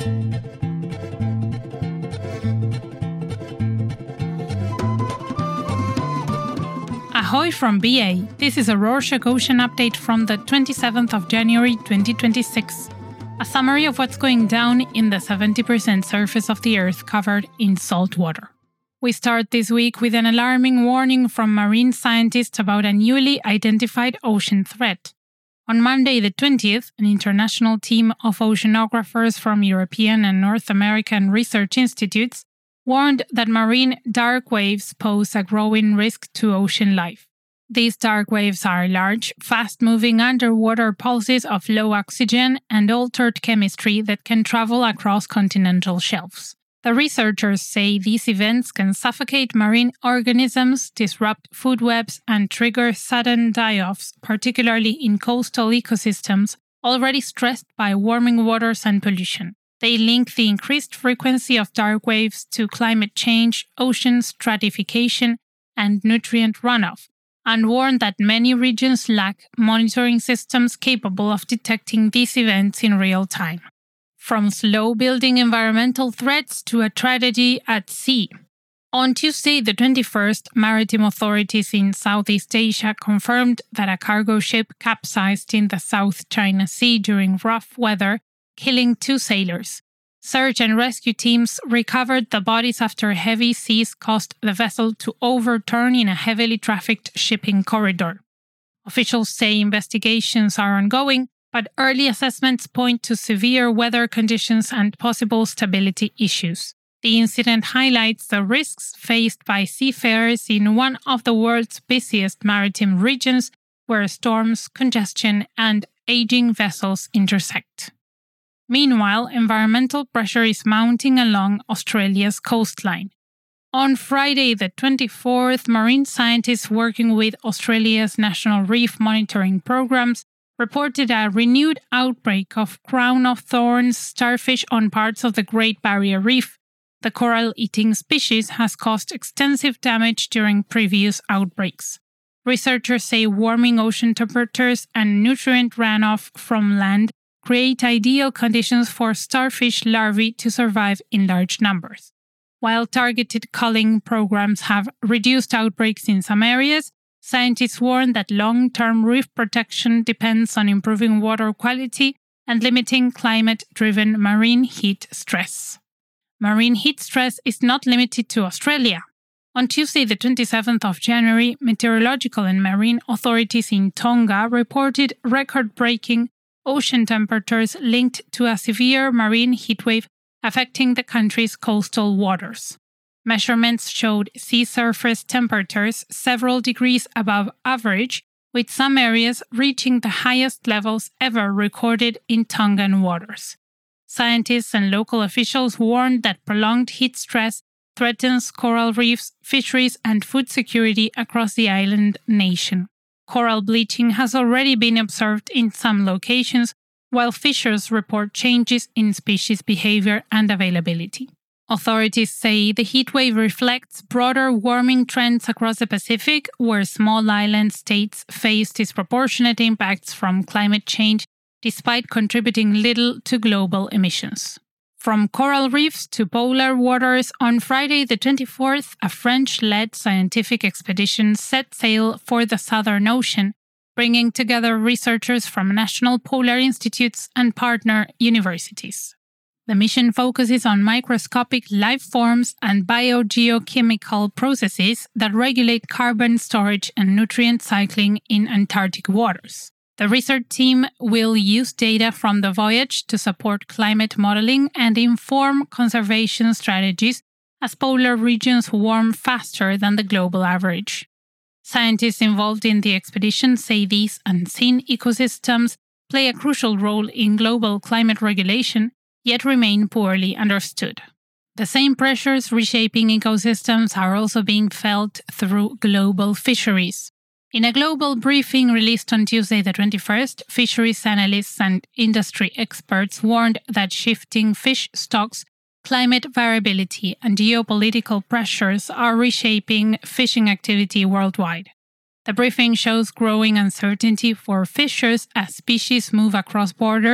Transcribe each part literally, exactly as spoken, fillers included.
Ahoy from B A! This is a Rorschach Ocean update from the twenty-seventh of January twenty twenty-six. A summary of what's going down in the seventy percent surface of the Earth covered in salt water. We start this week with an alarming warning from marine scientists about a newly identified ocean threat. On Monday the twentieth, an international team of oceanographers from European and North American research institutes warned that marine dark waves pose a growing risk to ocean life. These dark waves are large, fast-moving underwater pulses of low oxygen and altered chemistry that can travel across continental shelves. The researchers say these events can suffocate marine organisms, disrupt food webs, and trigger sudden die-offs, particularly in coastal ecosystems already stressed by warming waters and pollution. They link the increased frequency of dark waves to climate change, ocean stratification, and nutrient runoff, and warn that many regions lack monitoring systems capable of detecting these events in real time. From slow-building environmental threats to a tragedy at sea. On Tuesday the twenty-first, maritime authorities in Southeast Asia confirmed that a cargo ship capsized in the South China Sea during rough weather, killing two sailors. Search and rescue teams recovered the bodies after heavy seas caused the vessel to overturn in a heavily trafficked shipping corridor. Officials say investigations are ongoing, but early assessments point to severe weather conditions and possible stability issues. The incident highlights the risks faced by seafarers in one of the world's busiest maritime regions, where storms, congestion, and aging vessels intersect. Meanwhile, environmental pressure is mounting along Australia's coastline. On Friday the twenty-fourth, marine scientists working with Australia's National Reef Monitoring Programs reported a renewed outbreak of crown-of-thorns starfish on parts of the Great Barrier Reef. The coral-eating species has caused extensive damage during previous outbreaks. Researchers say warming ocean temperatures and nutrient runoff from land create ideal conditions for starfish larvae to survive in large numbers. While targeted culling programs have reduced outbreaks in some areas, scientists warn that long-term reef protection depends on improving water quality and limiting climate-driven marine heat stress. Marine heat stress is not limited to Australia. On Tuesday the twenty-seventh of January, meteorological and marine authorities in Tonga reported record-breaking ocean temperatures linked to a severe marine heatwave affecting the country's coastal waters. Measurements showed sea surface temperatures several degrees above average, with some areas reaching the highest levels ever recorded in Tongan waters. Scientists and local officials warned that prolonged heat stress threatens coral reefs, fisheries, and food security across the island nation. Coral bleaching has already been observed in some locations, while fishers report changes in species behavior and availability. Authorities say the heatwave reflects broader warming trends across the Pacific, where small island states face disproportionate impacts from climate change despite contributing little to global emissions. From coral reefs to polar waters, on Friday the twenty-fourth, a French-led scientific expedition set sail for the Southern Ocean, bringing together researchers from national polar institutes and partner universities. The mission focuses on microscopic life forms and biogeochemical processes that regulate carbon storage and nutrient cycling in Antarctic waters. The research team will use data from the voyage to support climate modeling and inform conservation strategies as polar regions warm faster than the global average. Scientists involved in the expedition say these unseen ecosystems play a crucial role in global climate regulation, yet remain poorly understood. The same pressures reshaping ecosystems are also being felt through global fisheries. In a global briefing released on Tuesday the twenty-first, fisheries analysts and industry experts warned that shifting fish stocks, climate variability, and geopolitical pressures are reshaping fishing activity worldwide. The briefing shows growing uncertainty for fishers as species move across borders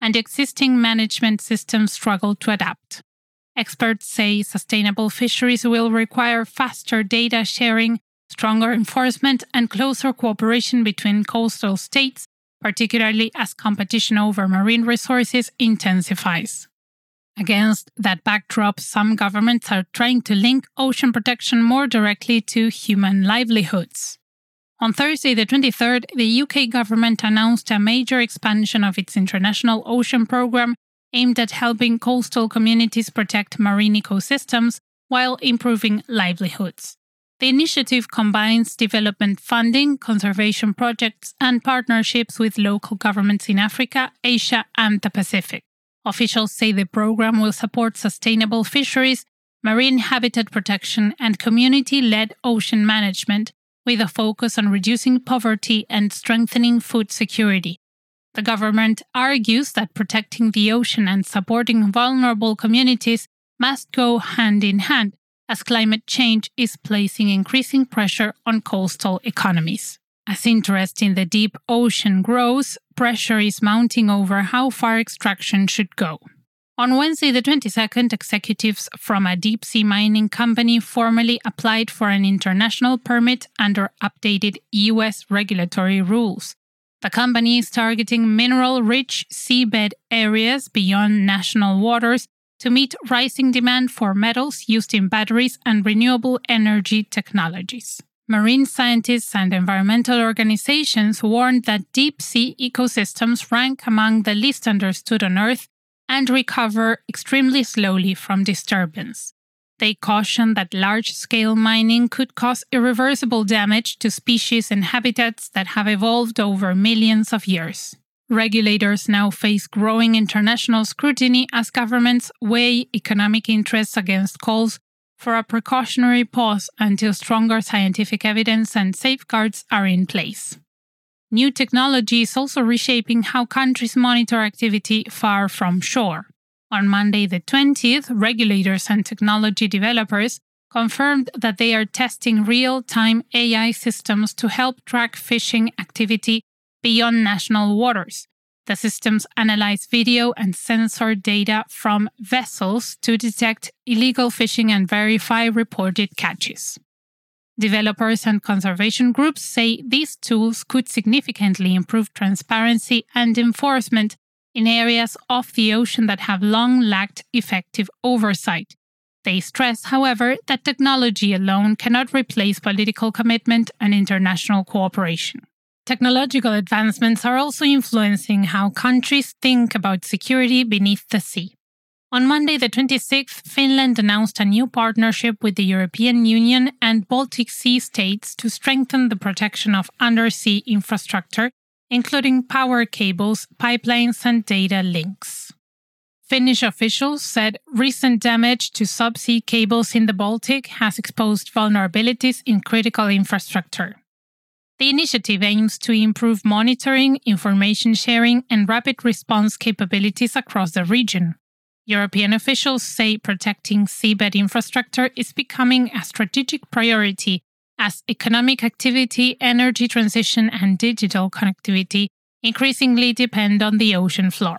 and existing management systems struggle to adapt. Experts say sustainable fisheries will require faster data sharing, stronger enforcement, and closer cooperation between coastal states, particularly as competition over marine resources intensifies. Against that backdrop, some governments are trying to link ocean protection more directly to human livelihoods. On Thursday, the twenty-third, the U K government announced a major expansion of its International Ocean Programme aimed at helping coastal communities protect marine ecosystems while improving livelihoods. The initiative combines development funding, conservation projects, and partnerships with local governments in Africa, Asia, and the Pacific. Officials say the program will support sustainable fisheries, marine habitat protection, and community-led ocean management, with a focus on reducing poverty and strengthening food security. The government argues that protecting the ocean and supporting vulnerable communities must go hand in hand, as climate change is placing increasing pressure on coastal economies. As interest in the deep ocean grows, pressure is mounting over how far extraction should go. On Wednesday the twenty-second, executives from a deep-sea mining company formally applied for an international permit under updated U S regulatory rules. The company is targeting mineral-rich seabed areas beyond national waters to meet rising demand for metals used in batteries and renewable energy technologies. Marine scientists and environmental organizations warned that deep-sea ecosystems rank among the least understood on Earth and recover extremely slowly from disturbance. They caution that large-scale mining could cause irreversible damage to species and habitats that have evolved over millions of years. Regulators now face growing international scrutiny as governments weigh economic interests against calls for a precautionary pause until stronger scientific evidence and safeguards are in place. New technology is also reshaping how countries monitor activity far from shore. On Monday the twentieth, regulators and technology developers confirmed that they are testing real-time A I systems to help track fishing activity beyond national waters. The systems analyze video and sensor data from vessels to detect illegal fishing and verify reported catches. Developers and conservation groups say these tools could significantly improve transparency and enforcement in areas of the ocean that have long lacked effective oversight. They stress, however, that technology alone cannot replace political commitment and international cooperation. Technological advancements are also influencing how countries think about security beneath the sea. On Monday the twenty-sixth, Finland announced a new partnership with the European Union and Baltic Sea states to strengthen the protection of undersea infrastructure, including power cables, pipelines, and data links. Finnish officials said recent damage to subsea cables in the Baltic has exposed vulnerabilities in critical infrastructure. The initiative aims to improve monitoring, information sharing, and rapid response capabilities across the region. European officials say protecting seabed infrastructure is becoming a strategic priority as economic activity, energy transition, and digital connectivity increasingly depend on the ocean floor.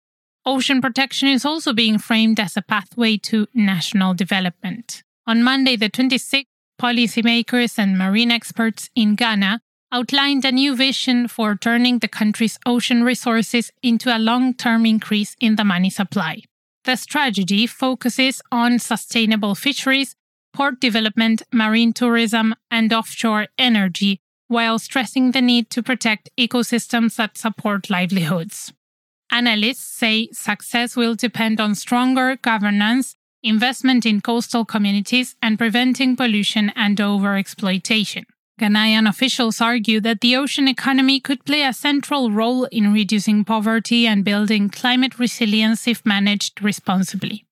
Ocean protection is also being framed as a pathway to national development. On Monday the twenty-sixth, policymakers and marine experts in Ghana outlined a new vision for turning the country's ocean resources into a long-term increase in the money supply. The strategy focuses on sustainable fisheries, port development, marine tourism, and offshore energy, while stressing the need to protect ecosystems that support livelihoods. Analysts say success will depend on stronger governance, investment in coastal communities, and preventing pollution and overexploitation. Ghanaian officials argue that the ocean economy could play a central role in reducing poverty and building climate resilience if managed responsibly.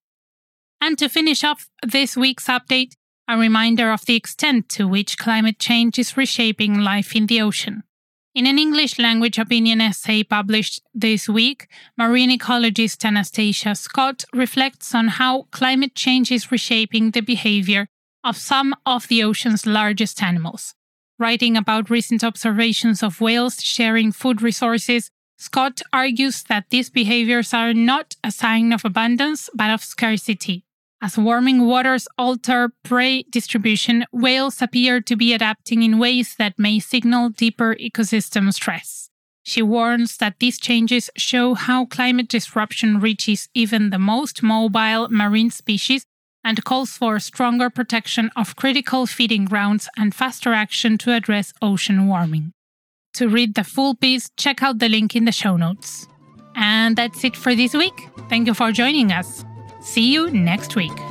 And to finish off this week's update, a reminder of the extent to which climate change is reshaping life in the ocean. In an English-language opinion essay published this week, marine ecologist Anastasia Scott reflects on how climate change is reshaping the behavior of some of the ocean's largest animals. Writing about recent observations of whales sharing food resources Scott argues that these behaviors are not a sign of abundance, but of scarcity. As warming waters alter prey distribution, whales appear to be adapting in ways that may signal deeper ecosystem stress. She warns that these changes show how climate disruption reaches even the most mobile marine species and calls for stronger protection of critical feeding grounds and faster action to address ocean warming. To read the full piece, check out the link in the show notes. And that's it for this week. Thank you for joining us. See you next week.